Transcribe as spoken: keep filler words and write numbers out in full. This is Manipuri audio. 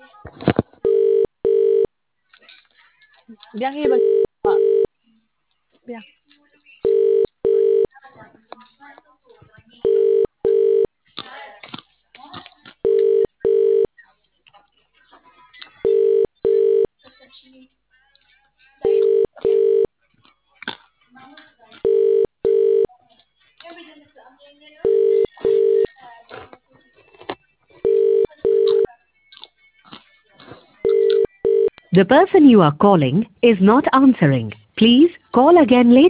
Bianchi ba? Biang. The person you are calling is not answering. Please call again later.